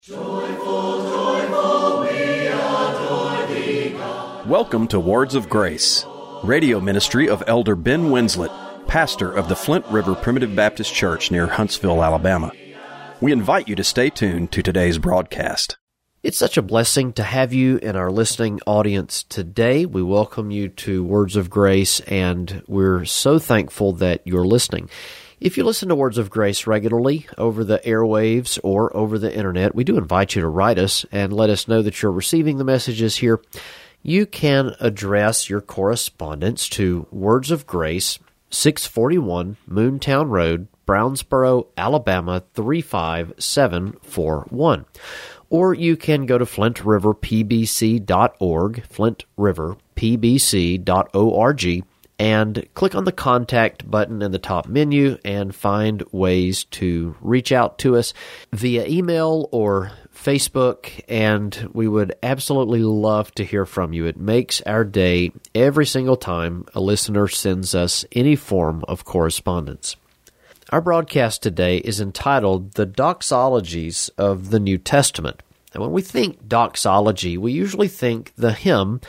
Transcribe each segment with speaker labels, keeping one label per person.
Speaker 1: Joyful, joyful, we adore thee, God.
Speaker 2: Welcome to Words of Grace, radio ministry of Elder Ben Winslet, pastor of the Flint River Primitive Baptist Church near Huntsville, Alabama. We invite you to stay tuned to today's broadcast.
Speaker 3: It's such a blessing to have you in our listening audience today. We welcome you to Words of Grace, and we're so thankful that you're listening. If you listen to Words of Grace regularly over the airwaves or over the internet, we do invite you to write us and let us know that you're receiving the messages here. You can address your correspondence to Words of Grace, 641 Moontown Road, Brownsboro, Alabama, 35741. Or you can go to flintriverpbc.org, flintriverpbc.org, and click on the Contact button in the top menu and find ways to reach out to us via email or Facebook, and we would absolutely love to hear from you. It makes our day every single time a listener sends us any form of correspondence. Our broadcast today is entitled The Doxologies of the New Testament. And when we think doxology, we usually think the hymn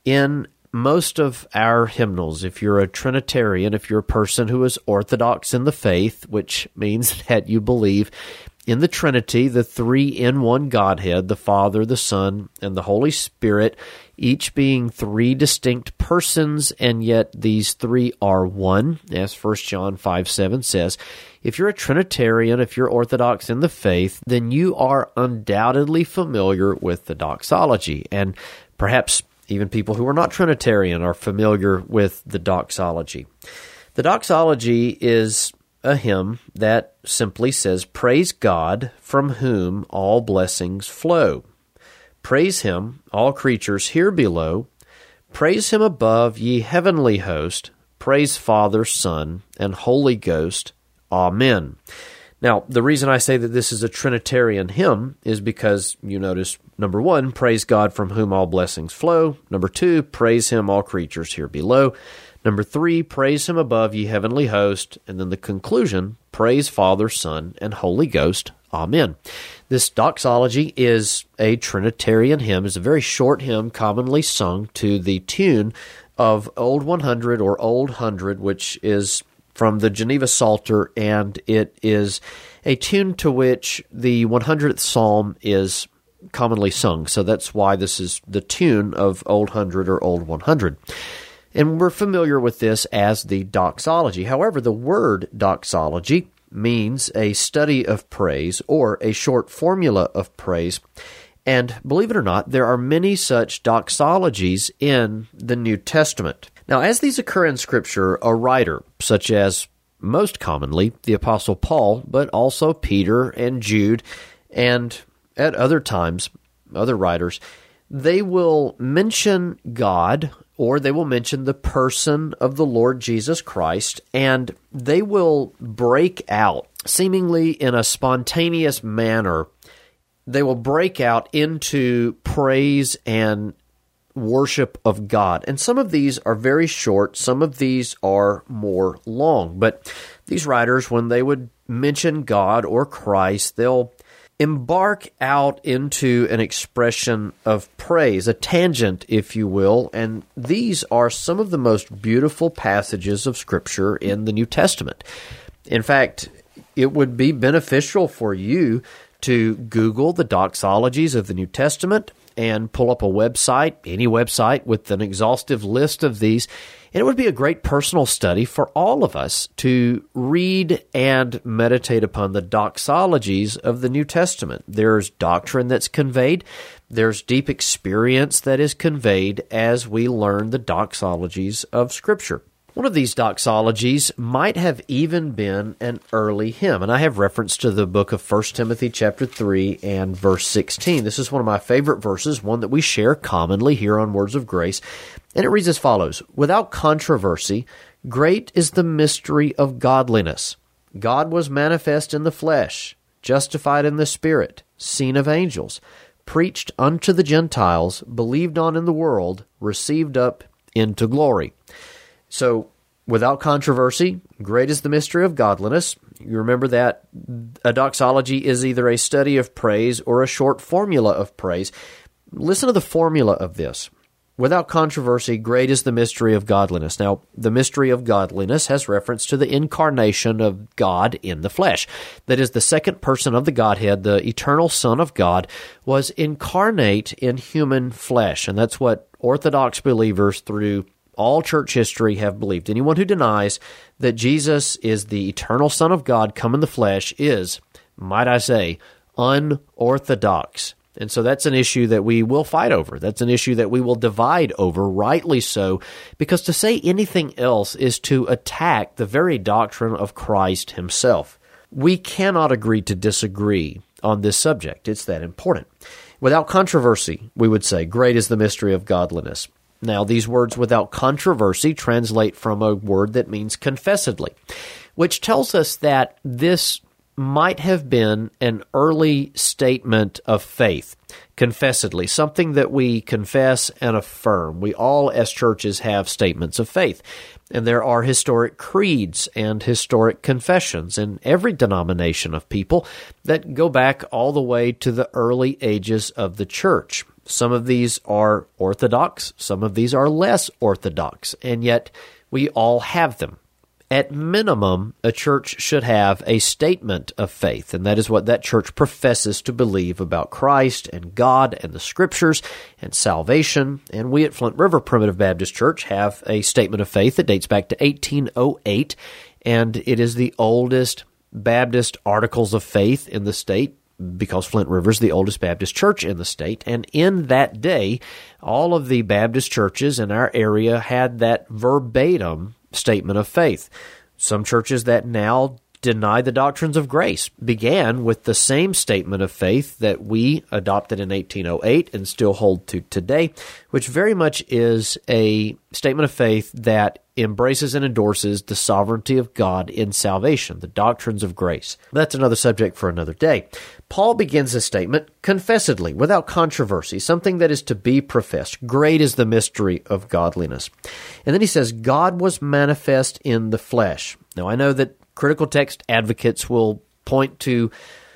Speaker 3: in most of our hymnals. If you're a Trinitarian, if you're a person who is orthodox in the faith, which means that you believe in the Trinity, the three-in-one Godhead, the Father, the Son, and the Holy Spirit, each being three distinct persons, and yet these three are one, as 1 John 5:7 says. If you're a Trinitarian, if you're orthodox in the faith, then you are undoubtedly familiar with the doxology, and perhaps even people who are not Trinitarian are familiar with the doxology. The doxology is a hymn that simply says, "Praise God, from whom all blessings flow. Praise Him, all creatures here below. Praise Him above, ye heavenly host. Praise Father, Son, and Holy Ghost. Amen." Now, the reason I say that this is a Trinitarian hymn is because you notice, number one, praise God from whom all blessings flow. Number two, praise Him, all creatures here below. Number three, praise Him above, ye heavenly host. And then the conclusion, praise Father, Son, and Holy Ghost. Amen. This doxology is a Trinitarian hymn. It's a very short hymn commonly sung to the tune of Old 100 or Old 100, which is from the Geneva Psalter, and it is a tune to which the 100th Psalm is commonly sung. So that's why this is the tune of Old 100 or Old 100. And we're familiar with this as the doxology. However, the word doxology means a study of praise or a short formula of praise. And believe it or not, there are many such doxologies in the New Testament. Now, as these occur in Scripture, a writer, such as most commonly the Apostle Paul, but also Peter and Jude, and at other times, other writers, they will mention God, or they will mention the person of the Lord Jesus Christ, and they will break out, seemingly in a spontaneous manner, they will break out into praise and worship of God. And some of these are very short, some of these are more long. But these writers, when they would mention God or Christ, they'll embark out into an expression of praise, a tangent, if you will. And these are some of the most beautiful passages of Scripture in the New Testament. In fact, it would be beneficial for you to Google the doxologies of the New Testament and pull up a website, any website, with an exhaustive list of these. And it would be a great personal study for all of us to read and meditate upon the doxologies of the New Testament. There's doctrine that's conveyed. There's deep experience that is conveyed as we learn the doxologies of Scripture. One of these doxologies might have even been an early hymn, and I have reference to the book of 1 Timothy chapter 3 and verse 16. This is one of my favorite verses, one that we share commonly here on Words of Grace, and it reads as follows: "Without controversy, great is the mystery of godliness. God was manifest in the flesh, justified in the Spirit, seen of angels, preached unto the Gentiles, believed on in the world, received up into glory." So Without controversy, great is the mystery of godliness. You remember that a doxology is either a study of praise or a short formula of praise. Listen to the formula of this. Without controversy, great is the mystery of godliness. Now, the mystery of godliness has reference to the incarnation of God in the flesh. That is, the second person of the Godhead, the eternal Son of God, was incarnate in human flesh. And that's what Orthodox believers through all church history have believed. Anyone who denies that Jesus is the eternal Son of God come in the flesh is, might I say, unorthodox. And so that's an issue that we will fight over. That's an issue that we will divide over, rightly so, because to say anything else is to attack the very doctrine of Christ himself. We cannot agree to disagree on this subject. It's that important. Without controversy, we would say, great is the mystery of godliness. Now, these words without controversy translate from a word that means confessedly, which tells us that this might have been an early statement of faith, confessedly, something that we confess and affirm. We all, as churches, have statements of faith, and there are historic creeds and historic confessions in every denomination of people that go back all the way to the early ages of the church. Some of these are orthodox, some of these are less orthodox, and yet we all have them. At minimum, a church should have a statement of faith, and that is what that church professes to believe about Christ and God and the Scriptures and salvation. And we at Flint River Primitive Baptist Church have a statement of faith that dates back to 1808, and it is the oldest Baptist articles of faith in the state, because Flint River is the oldest Baptist church in the state. And in that day, all of the Baptist churches in our area had that verbatim statement of faith. Some churches that now deny the doctrines of grace began with the same statement of faith that we adopted in 1808 and still hold to today, which very much is a statement of faith that embraces and endorses the sovereignty of God in salvation, the doctrines of grace. That's another subject for another day. Paul begins his statement confessedly, without controversy, something that is to be professed. Great is the mystery of godliness. And then he says, God was manifest in the flesh. Now, I know that critical text advocates will point to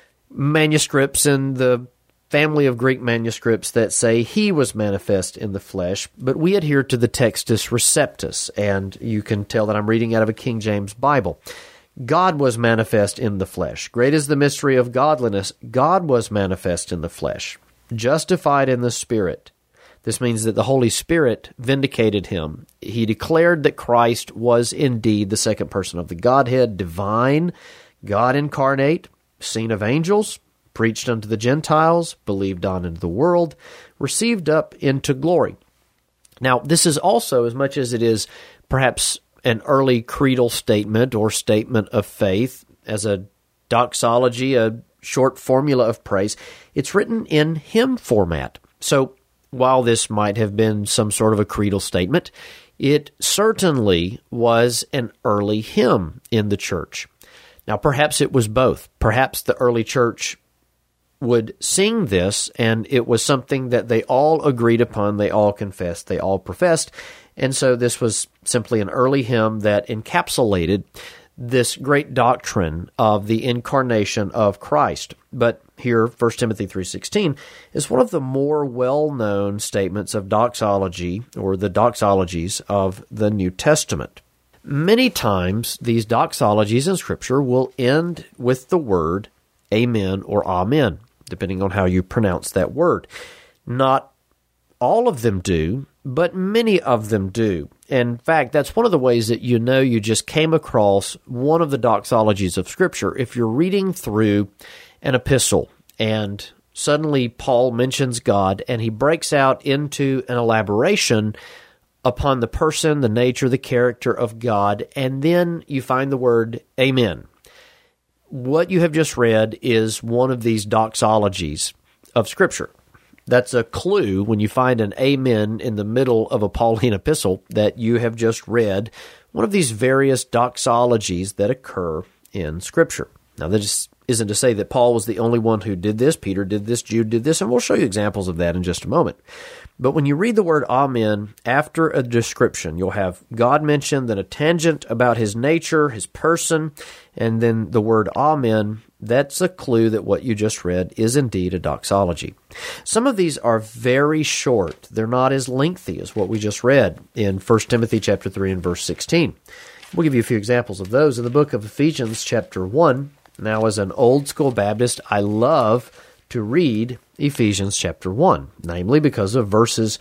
Speaker 3: manuscripts in the family of Greek manuscripts that say he was manifest in the flesh, but we adhere to the Textus Receptus, and you can tell that I'm reading out of a King James Bible. God was manifest in the flesh. Great is the mystery of godliness. God was manifest in the flesh, justified in the Spirit. This means that the Holy Spirit vindicated him. He declared that Christ was indeed the second person of the Godhead, divine, God incarnate, seen of angels, preached unto the Gentiles, believed on into the world, received up into glory. Now, this is also, as much as it is perhaps an early creedal statement or statement of faith, as a doxology, a short formula of praise, it's written in hymn format. So, while this might have been some sort of a creedal statement, it certainly was an early hymn in the church. Now, perhaps it was both. Perhaps the early church would sing this, and it was something that they all agreed upon, they all confessed, they all professed, and so this was simply an early hymn that encapsulated this great doctrine of the incarnation of Christ. But here, 1 Timothy 3:16 is one of the more well-known statements of doxology, or the doxologies of the New Testament. Many times, these doxologies in Scripture will end with the word amen or amen, depending on how you pronounce that word. Not all of them do, but many of them do. In fact, that's one of the ways that you know you just came across one of the doxologies of Scripture. If you're reading through an epistle and suddenly Paul mentions God and he breaks out into an elaboration upon the person, the nature, the character of God, and then you find the word amen. What you have just read is one of these doxologies of Scripture. That's a clue when you find an amen in the middle of a Pauline epistle that you have just read one of these various doxologies that occur in Scripture. Now, it's isn't to say that Paul was the only one who did this. Peter did this, Jude did this, and we'll show you examples of that in just a moment. But when you read the word amen after a description, you'll have God mentioned, then a tangent about his nature, his person, and then the word amen. That's a clue that what you just read is indeed a doxology. Some of these are very short. They're not as lengthy as what we just read in 1 Timothy chapter 3 and verse 16. We'll give you a few examples of those in the book of Ephesians chapter 1. Now, as an old school Baptist, I love to read Ephesians chapter 1, namely because of verses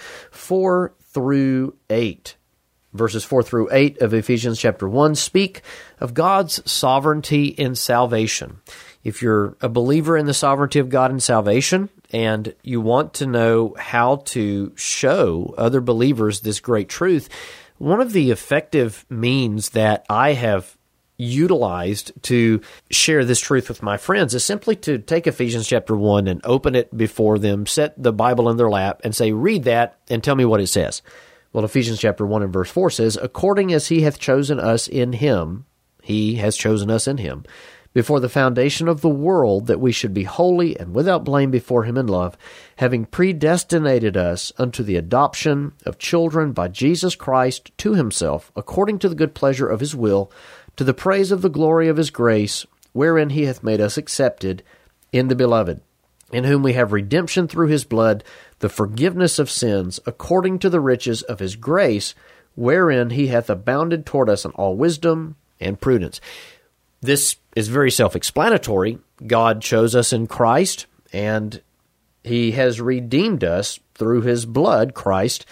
Speaker 3: 4 through 8. Verses 4 through 8 of Ephesians chapter 1 speak of God's sovereignty in salvation. If you're a believer in the sovereignty of God in salvation, and you want to know how to show other believers this great truth, one of the effective means that I have utilized to share this truth with my friends is simply to take Ephesians chapter 1 and open it before them, set the Bible in their lap, and say, read that and tell me what it says. Well, Ephesians chapter 1 and verse 4 says, according as he hath chosen us in him, he has chosen us in him, before the foundation of the world, that we should be holy and without blame before him in love, having predestinated us unto the adoption of children by Jesus Christ to himself, according to the good pleasure of his will, to the praise of the glory of his grace, wherein he hath made us accepted in the beloved, in whom we have redemption through his blood, the forgiveness of sins, according to the riches of his grace, wherein he hath abounded toward us in all wisdom and prudence. This is very self-explanatory. God chose us in Christ, and he has redeemed us through his blood, Christ.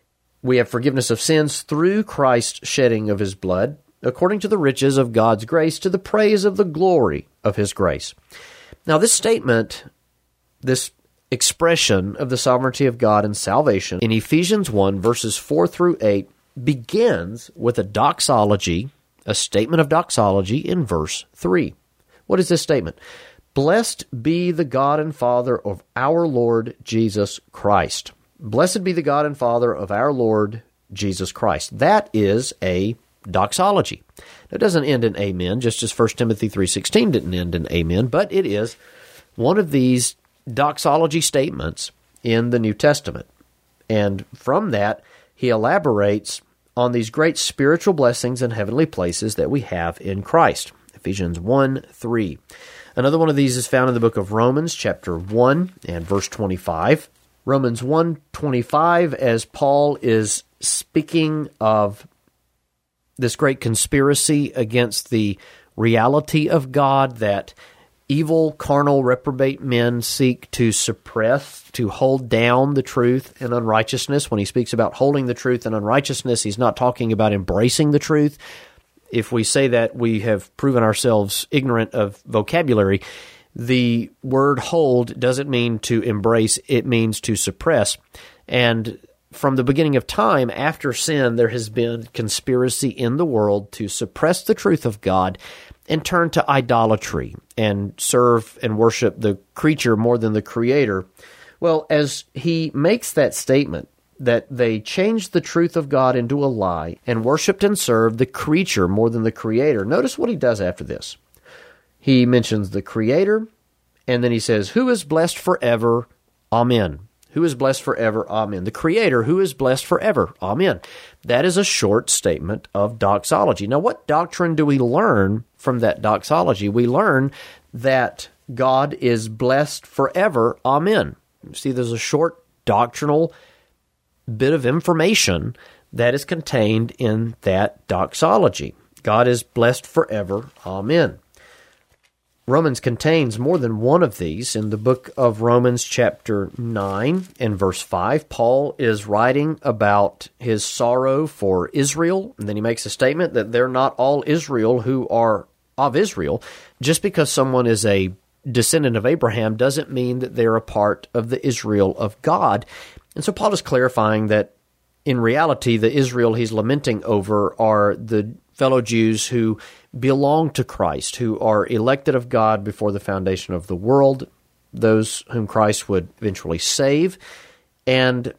Speaker 3: We have forgiveness of sins through Christ's shedding of his blood, according to the riches of God's grace, to the praise of the glory of his grace. Now, this statement, this expression of the sovereignty of God in salvation in Ephesians 1, verses 4 through 8, begins with a doxology, a statement of doxology in verse 3. What is this statement? Blessed be the God and Father of our Lord Jesus Christ. Blessed be the God and Father of our Lord Jesus Christ. That is a doxology. It doesn't end in amen, just as 1 Timothy 3:16 didn't end in amen, but it is one of these doxology statements in the New Testament. And from that, he elaborates on these great spiritual blessings and heavenly places that we have in Christ. Ephesians 1:3. Another one of these is found in the book of Romans, chapter 1 and verse 25. Romans 1:25, as Paul is speaking of this great conspiracy against the reality of God that evil, carnal, reprobate men seek to suppress, to hold down the truth and unrighteousness. When he speaks about holding the truth and unrighteousness, he's not talking about embracing the truth. If we say that, we have proven ourselves ignorant of vocabulary. The word hold doesn't mean to embrace, it means to suppress. And from the beginning of time, after sin, there has been conspiracy in the world to suppress the truth of God and turn to idolatry and serve and worship the creature more than the Creator. Well, as he makes that statement, that they changed the truth of God into a lie and worshiped and served the creature more than the Creator, notice what he does after this. He mentions the Creator, and then he says, who is blessed forever? Amen. Who is blessed forever? Amen. The Creator, who is blessed forever? Amen. That is a short statement of doxology. Now, what doctrine do we learn from that doxology? We learn that God is blessed forever. Amen. See, there's a short doctrinal bit of information that is contained in that doxology. God is blessed forever. Amen. Romans contains more than one of these. In the book of Romans chapter 9 and verse 5, Paul is writing about his sorrow for Israel, and then he makes a statement that they're not all Israel who are of Israel. Just because someone is a descendant of Abraham doesn't mean that they're a part of the Israel of God. And so Paul is clarifying that in reality, the Israel he's lamenting over are the fellow Jews who belong to Christ, who are elected of God before the foundation of the world, those whom Christ would eventually save. And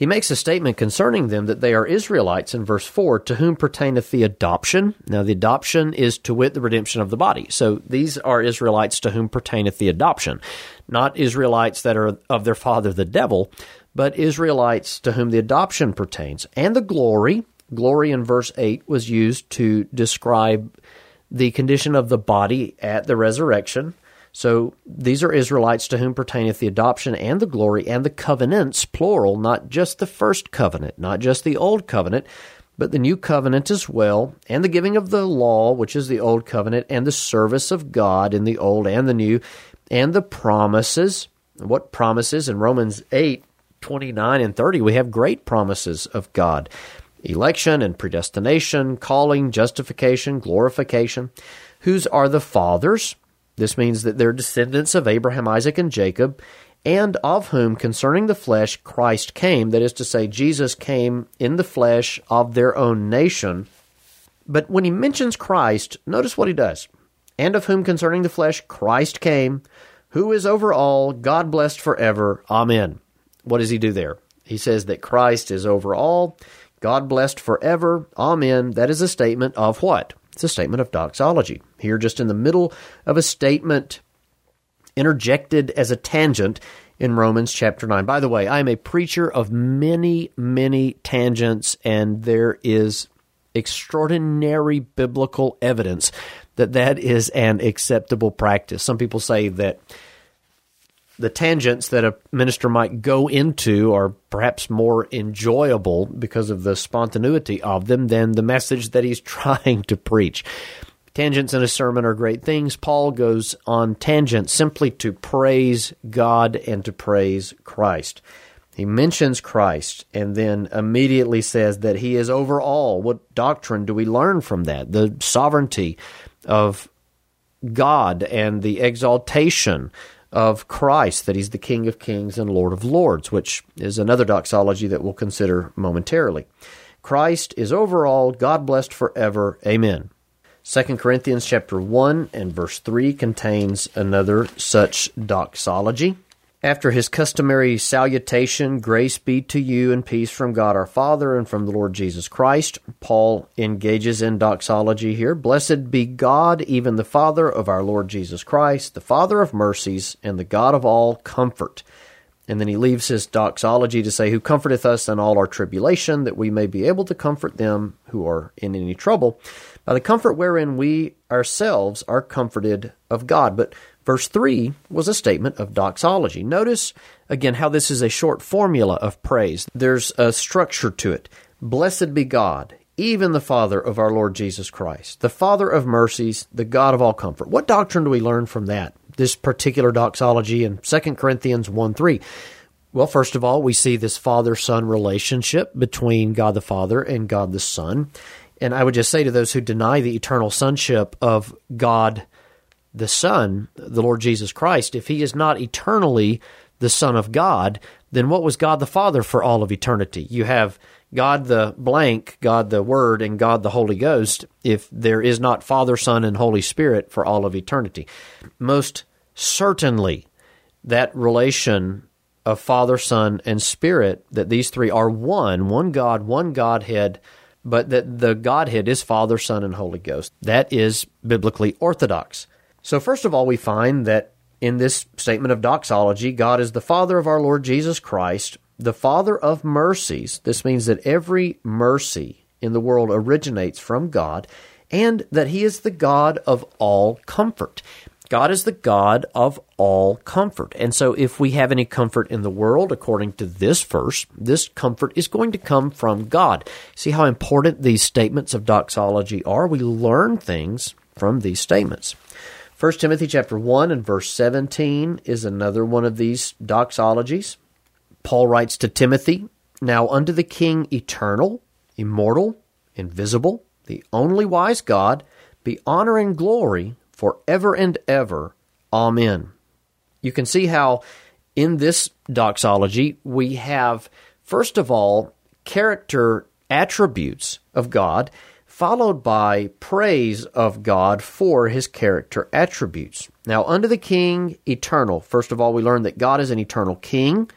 Speaker 3: he makes a statement concerning them that they are Israelites in verse 4, to whom pertaineth the adoption. Now, the adoption is to wit the redemption of the body. So these are Israelites to whom pertaineth the adoption. Not Israelites that are of their father the devil, but Israelites to whom the adoption pertains. And the glory. Glory in verse 8 was used to describe the condition of the body at the resurrection. So these are Israelites to whom pertaineth the adoption and the glory and the covenants, plural, not just the first covenant, not just the old covenant, but the new covenant as well, and the giving of the law, which is the old covenant, and the service of God in the old and the new, and the promises. What promises? In Romans 8, 29 and 30, we have great promises of God. Election and predestination, calling, justification, glorification. Whose are the fathers? This means that they're descendants of Abraham, Isaac, and Jacob, and of whom concerning the flesh Christ came, that is to say, Jesus came in the flesh of their own nation. But when he mentions Christ, notice what he does. And of whom concerning the flesh Christ came, who is over all, God blessed forever. Amen. What does he do there? He says that Christ is over all, God blessed forever. Amen. That is a statement of what? It's a statement of doxology. Here, just in the middle of a statement interjected as a tangent in Romans chapter 9. By the way, I am a preacher of many, many tangents, and there is extraordinary biblical evidence that that is an acceptable practice. Some people say that the tangents that a minister might go into are perhaps more enjoyable because of the spontaneity of them than the message that he's trying to preach. Tangents in a sermon are great things. Paul goes on tangents simply to praise God and to praise Christ. He mentions Christ and then immediately says that he is over all. What doctrine do we learn from that? The sovereignty of God and the exaltation of Christ, that he's the King of Kings and Lord of Lords, which is another doxology that we'll consider momentarily. Christ is over all, God blessed forever. Amen. 2 Corinthians chapter 1 and verse 3 contains another such doxology. After his customary salutation, grace be to you and peace from God our Father and from the Lord Jesus Christ, Paul engages in doxology here. Blessed be God, even the Father of our Lord Jesus Christ, the Father of mercies and the God of all comfort. And then he leaves his doxology to say, who comforteth us in all our tribulation, that we may be able to comfort them who are in any trouble, by the comfort wherein we ourselves are comforted of God. But verse 3 was a statement of doxology. Notice, again, how this is a short formula of praise. There's a structure to it. Blessed be God, even the Father of our Lord Jesus Christ, the Father of mercies, the God of all comfort. What doctrine do we learn from that, this particular doxology in 2 Corinthians 1:3? Well, first of all, we see this Father-Son relationship between God the Father and God the Son. And I would just say to those who deny the eternal sonship of God the Son, the Lord Jesus Christ, if he is not eternally the Son of God, then what was God the Father for all of eternity? You have God the blank, God the Word, and God the Holy Ghost, if there is not Father, Son, and Holy Spirit for all of eternity. Most certainly, that relation of Father, Son, and Spirit, that these three are one God, one Godhead, but that the Godhead is Father, Son, and Holy Ghost. That is biblically orthodox. So first of all, we find that in this statement of doxology, God is the Father of our Lord Jesus Christ, the Father of mercies. This means that every mercy in the world originates from God, and that he is the God of all comfort. God is the God of all comfort. And so if we have any comfort in the world, according to this verse, this comfort is going to come from God. See how important these statements of doxology are? We learn things from these statements. 1 Timothy chapter 1 and verse 17 is another one of these doxologies. Paul writes to Timothy, Now unto the King eternal, immortal, invisible, the only wise God, be honor and glory forever and ever. Amen. You can see how in this doxology we have, first of all, character attributes of God, followed by praise of God for his character attributes. Now, unto the King eternal. First of all, we learn that God is an eternal King.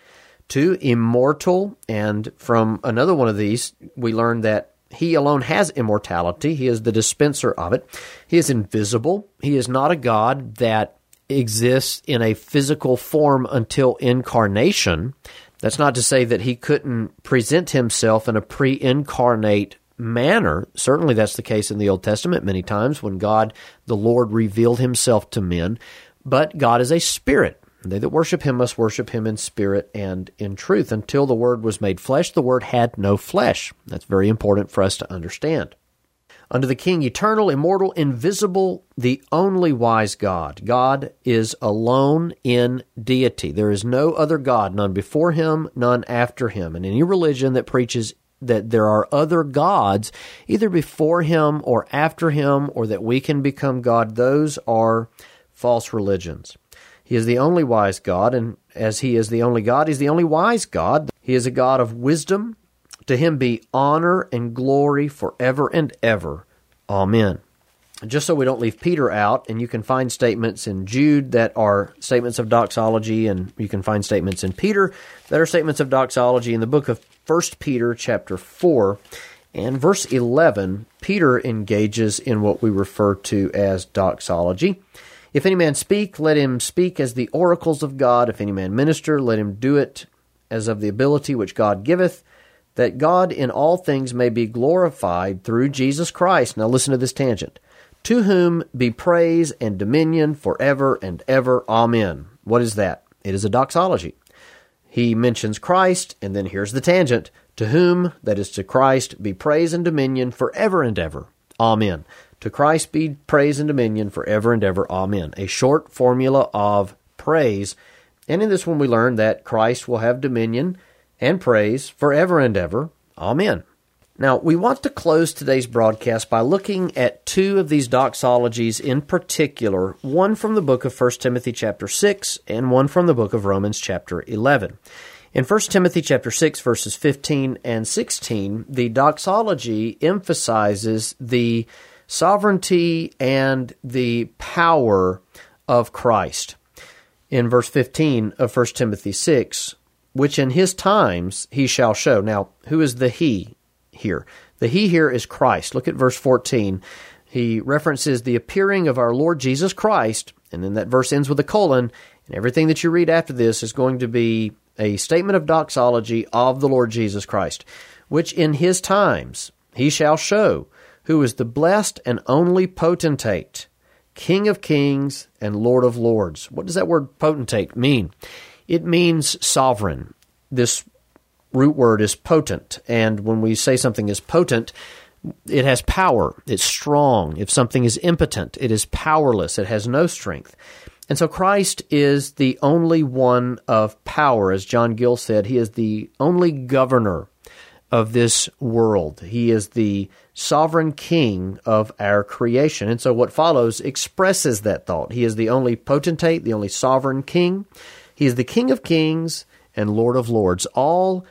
Speaker 3: 2, immortal, and from another one of these, we learn that He alone has immortality. He is the dispenser of it. He is invisible. He is not a God that exists in a physical form until incarnation. That's not to say that He couldn't present Himself in a pre-incarnate manner. Certainly that's the case in the Old Testament many times when God, the Lord, revealed Himself to men. But God is a spirit. They that worship Him must worship Him in spirit and in truth. Until the Word was made flesh, the Word had no flesh. That's very important for us to understand. Unto the King, eternal, immortal, invisible, the only wise God. God is alone in deity. There is no other God, none before Him, none after Him. And any religion that preaches that there are other gods, either before Him or after Him, or that we can become God, those are false religions. He is the only wise God, and as He is the only God, He's the only wise God. He is a God of wisdom. To Him be honor and glory forever and ever. Amen. Just so we don't leave Peter out, and you can find statements in Jude that are statements of doxology, and you can find statements in Peter that are statements of doxology. In the book of 1 Peter chapter 4 and verse 11, Peter engages in what we refer to as doxology. If any man speak, let him speak as the oracles of God. If any man minister, let him do it as of the ability which God giveth, that God in all things may be glorified through Jesus Christ. Now listen to this tangent. To whom be praise and dominion forever and ever. Amen. What is that? It is a doxology. He mentions Christ, and then here's the tangent. To whom, that is to Christ, be praise and dominion forever and ever. Amen. To Christ be praise and dominion forever and ever. Amen. A short formula of praise. And in this one we learn that Christ will have dominion and praise forever and ever. Amen. Now, we want to close today's broadcast by looking at two of these doxologies in particular, one from the book of 1 Timothy chapter 6 and one from the book of Romans chapter 11. In 1 Timothy chapter 6, verses 15 and 16, the doxology emphasizes the sovereignty and the power of Christ. In verse 15 of 1 Timothy 6, which in His times He shall show. Now, who is the He here? The He here is Christ. Look at verse 14. He references the appearing of our Lord Jesus Christ, and then that verse ends with a colon, and everything that you read after this is going to be a statement of doxology of the Lord Jesus Christ, which in His times He shall show, who is the blessed and only potentate, King of kings and Lord of lords. What does that word potentate mean? It means sovereign. This root word is potent, and when we say something is potent, it has power. It's strong. If something is impotent, it is powerless. It has no strength. And so Christ is the only one of power. As John Gill said, He is the only governor of this world. He is the sovereign king of our creation. And so what follows expresses that thought. He is the only potentate, the only sovereign king. He is the King of kings and Lord of lords. All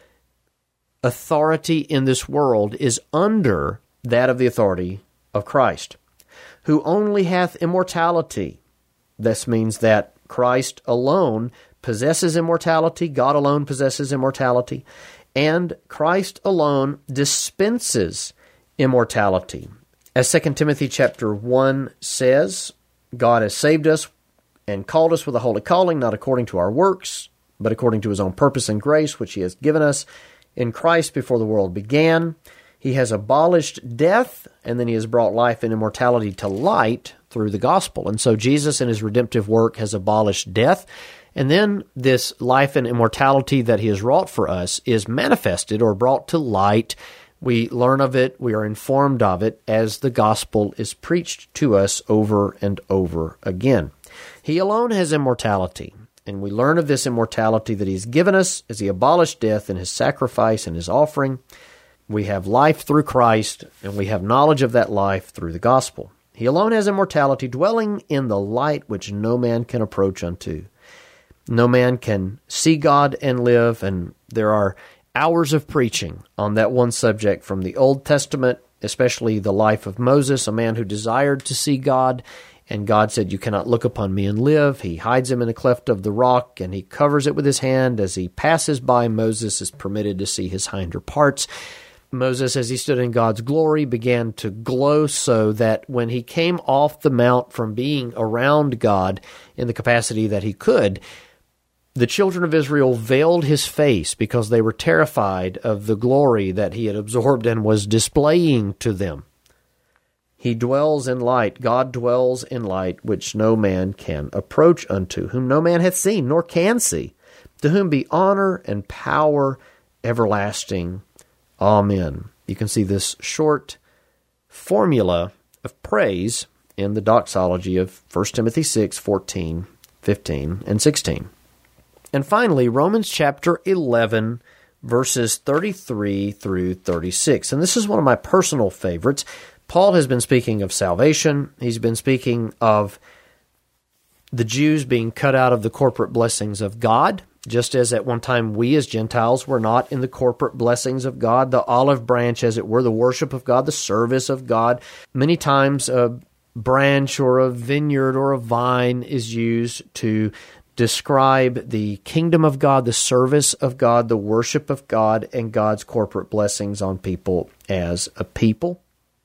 Speaker 3: authority in this world is under that of the authority of Christ, who only hath immortality. This means that Christ alone possesses immortality, God alone possesses immortality, and Christ alone dispenses immortality. As 2 Timothy chapter 1 says, God has saved us and called us with a holy calling, not according to our works, but according to His own purpose and grace, which He has given us in Christ before the world began. He has abolished death, and then He has brought life and immortality to light through the gospel. And so Jesus in His redemptive work has abolished death, and then this life and immortality that He has wrought for us is manifested or brought to light. We learn of it, we are informed of it as the gospel is preached to us over and over again. He alone has immortality, and we learn of this immortality that He's given us as He abolished death in His sacrifice and His offering. We have life through Christ, and we have knowledge of that life through the gospel. He alone has immortality, dwelling in the light which no man can approach unto. No man can see God and live, and there are hours of preaching on that one subject from the Old Testament, especially the life of Moses, a man who desired to see God, And God said, "You cannot look upon me and live." He hides him in the cleft of the rock, and he covers it with his hand. As he passes by, Moses is permitted to see his hinder parts. Moses, as he stood in God's glory, began to glow so that when he came off the mount from being around God in the capacity that he could, the children of Israel veiled his face because they were terrified of the glory that he had absorbed and was displaying to them. He dwells in light. God dwells in light, which no man can approach unto, whom no man hath seen, nor can see, to whom be honor and power everlasting. Amen. You can see this short formula of praise in the doxology of 1 Timothy 6, 14, 15, and 16. And finally, Romans chapter 11, verses 33 through 36. And this is one of my personal favorites. Paul has been speaking of salvation. He's been speaking of the Jews being cut out of the corporate blessings of God, just as at one time we as Gentiles were not in the corporate blessings of God, the olive branch, as it were, the worship of God, the service of God. Many times a branch or a vineyard or a vine is used to describe the kingdom of God, the service of God, the worship of God, and God's corporate blessings on people as a people.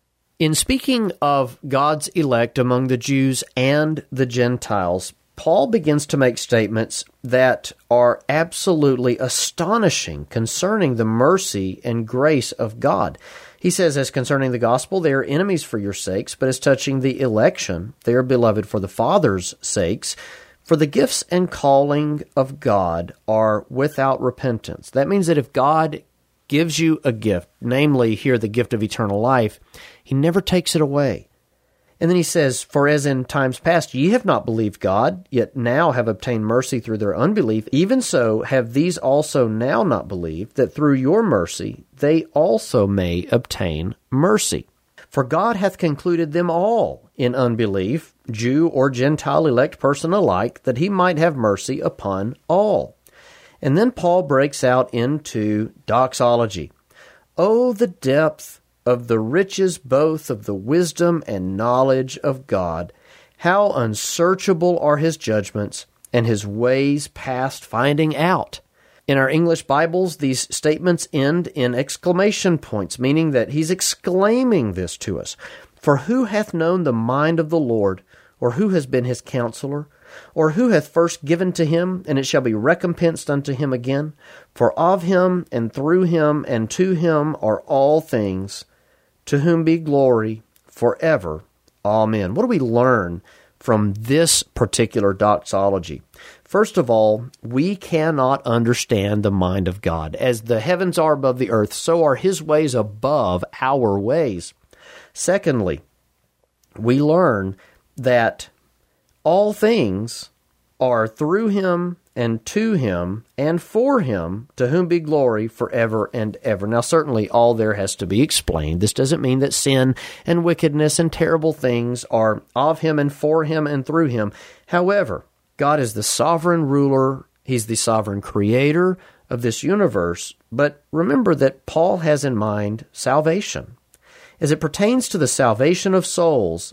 Speaker 3: In speaking of God's elect among the Jews and the Gentiles, Paul begins to make statements that are absolutely astonishing concerning the mercy and grace of God. He says, as concerning the gospel, they are enemies for your sakes, but as touching the election, they are beloved for the Father's sakes. For the gifts and calling of God are without repentance. That means that if God gives you a gift, namely here the gift of eternal life, He never takes it away. And then he says, for as in times past ye have not believed God, yet now have obtained mercy through their unbelief, even so have these also now not believed, that through your mercy they also may obtain mercy. For God hath concluded them all in unbelief, Jew or Gentile elect person alike, that he might have mercy upon all. And then Paul breaks out into doxology. Oh, the depth of the riches both of the wisdom and knowledge of God! How unsearchable are His judgments, and His ways past finding out! In our English Bibles, these statements end in exclamation points, meaning that he's exclaiming this to us. For who hath known the mind of the Lord, or who has been His counselor? Or who hath first given to Him, and it shall be recompensed unto Him again? For of Him, and through Him, and to Him are all things, to whom be glory forever. Amen. What do we learn from this particular doxology? First of all, we cannot understand the mind of God. As the heavens are above the earth, so are His ways above our ways. Secondly, we learn that all things are through Him and to Him and for Him, to whom be glory forever and ever. Now, certainly all there has to be explained. This doesn't mean that sin and wickedness and terrible things are of Him and for Him and through Him. However, God is the sovereign ruler. He's the sovereign creator of this universe. But remember that Paul has in mind salvation. As it pertains to the salvation of souls,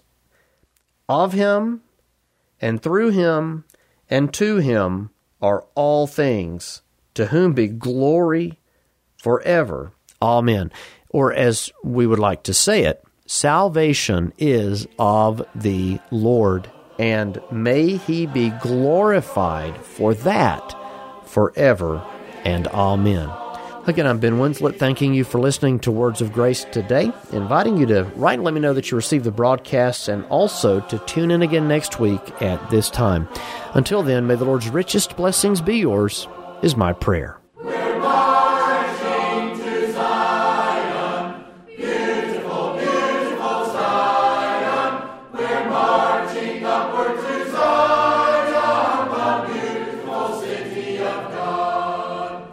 Speaker 3: of Him and through Him and to Him are all things, to whom be glory forever. Amen. Or as we would like to say it, salvation is of the Lord, and may He be glorified for that forever and amen. Again, I'm Ben Winslet, thanking you for listening to Words of Grace today, inviting you to write and let me know that you received the broadcasts, and also to tune in again next week at this time. Until then, may the Lord's richest blessings be yours, is my prayer.
Speaker 1: We're marching to Zion, beautiful, beautiful Zion. We're marching upward to Zion, the beautiful city of God.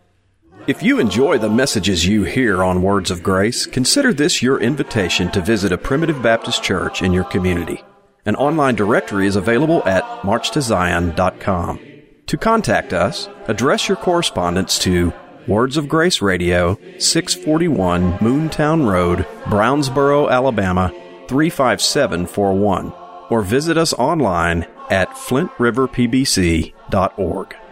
Speaker 2: If you enjoy the messages you hear on Words of Grace, consider this your invitation to visit a Primitive Baptist church in your community. An online directory is available at marchtozion.com. To contact us, address your correspondence to Words of Grace Radio, 641 Moontown Road, Brownsboro, Alabama, 35741. or visit us online at flintriverpbc.org.